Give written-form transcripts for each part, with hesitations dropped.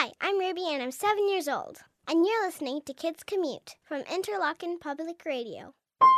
Hi, I'm Ruby and I'm 7 years old. And you're listening to Kids Commute from Interlochen Public Radio.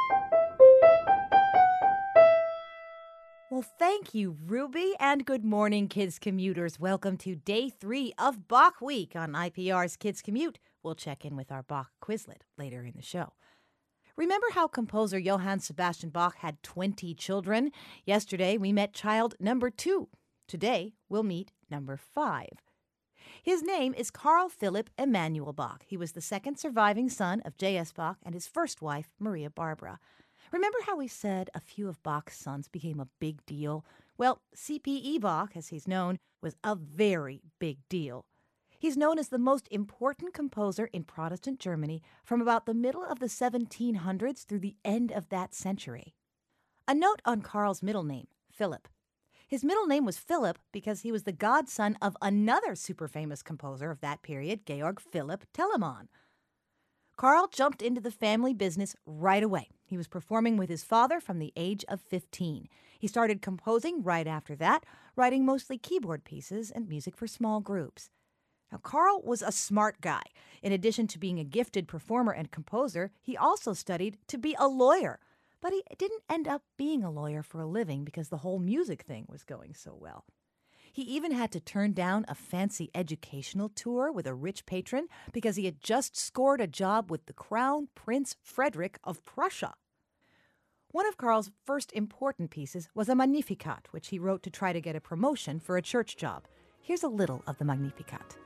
Well, thank you, Ruby, and good morning, Kids Commuters. Welcome to Day 3 of Bach Week on IPR's Kids Commute. We'll check in with our Bach Quizlet later in the show. Remember how composer Johann Sebastian Bach had 20 children? Yesterday, we met child number 2. Today, we'll meet number 5. His name is Carl Philipp Emanuel Bach. He was the second surviving son of J.S. Bach and his first wife, Maria Barbara. Remember how we said a few of Bach's sons became a big deal? Well, C.P.E. Bach, as he's known, was a very big deal. He's known as the most important composer in Protestant Germany from about the middle of the 1700s through the end of that century. A note on Carl's middle name, Philipp. His middle name was Philipp because he was the godson of another super famous composer of that period, Georg Philipp Telemann. Carl jumped into the family business right away. He was performing with his father from the age of 15. He started composing right after that, writing mostly keyboard pieces and music for small groups. Now, Carl was a smart guy. In addition to being a gifted performer and composer, he also studied to be a lawyer. But he didn't end up being a lawyer for a living because the whole music thing was going so well. He even had to turn down a fancy educational tour with a rich patron because he had just scored a job with the Crown Prince Frederick of Prussia. One of Carl's first important pieces was a Magnificat, which he wrote to try to get a promotion for a church job. Here's a little of the Magnificat.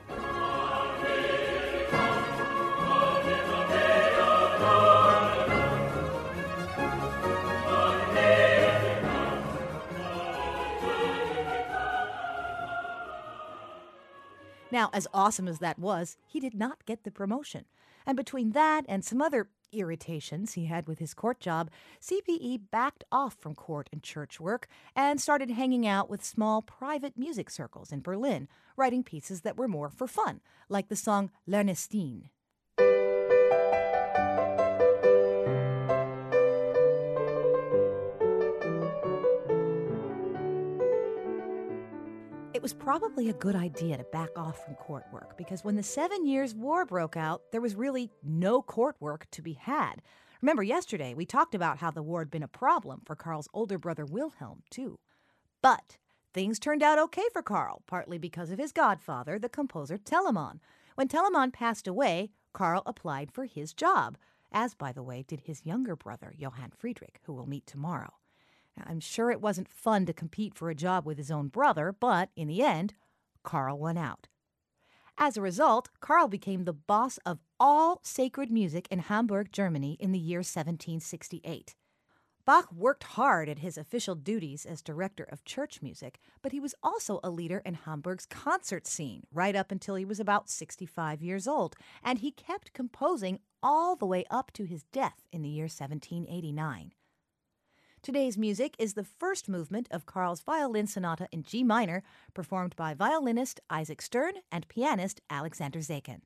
Now, as awesome as that was, he did not get the promotion. And between that and some other irritations he had with his court job, CPE backed off from court and church work and started hanging out with small private music circles in Berlin, writing pieces that were more for fun, like the song L'Ernestine. It was probably a good idea to back off from court work because when the 7 Years' War broke out, there was really no court work to be had. Remember, yesterday we talked about how the war had been a problem for Carl's older brother Wilhelm, too. But things turned out okay for Carl, partly because of his godfather, the composer Telemann. When Telemann passed away, Carl applied for his job, as, by the way, did his younger brother, Johann Friedrich, who we'll meet tomorrow. I'm sure it wasn't fun to compete for a job with his own brother, but in the end, Carl won out. As a result, Carl became the boss of all sacred music in Hamburg, Germany in the year 1768. Bach worked hard at his official duties as director of church music, but he was also a leader in Hamburg's concert scene right up until he was about 65 years old, and he kept composing all the way up to his death in the year 1789. Today's music is the first movement of Carl's violin sonata in G minor, performed by violinist Isaac Stern and pianist Alexander Zakin.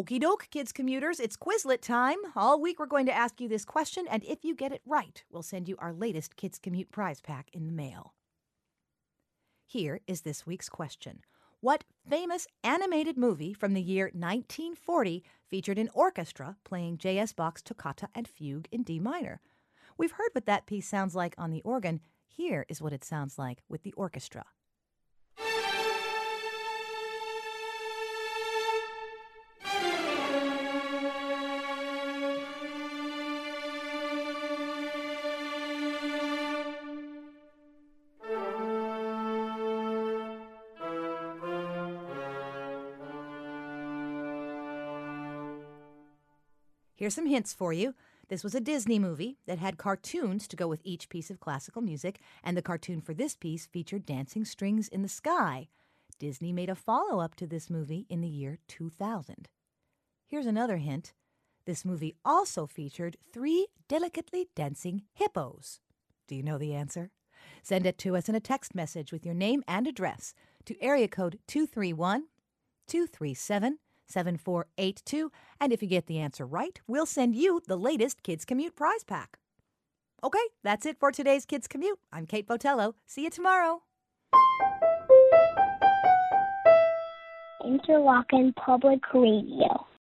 Okie doke, kids commuters, it's Quizlet time. All week we're going to ask you this question, and if you get it right, we'll send you our latest Kids Commute prize pack in the mail. Here is this week's question. What famous animated movie from the year 1940 featured an orchestra playing J.S. Bach's Toccata and Fugue in D minor? We've heard what that piece sounds like on the organ. Here is what it sounds like with the orchestra. Here's some hints for you. This was a Disney movie that had cartoons to go with each piece of classical music, and the cartoon for this piece featured dancing strings in the sky. Disney made a follow-up to this movie in the year 2000. Here's another hint. This movie also featured 3 delicately dancing hippos. Do you know the answer? Send it to us in a text message with your name and address to area code 231-237-7482, and if you get the answer right, we'll send you the latest Kids Commute prize pack. Okay, that's it for today's Kids Commute. I'm Kate Botello. See you tomorrow. Interlochen Public Radio.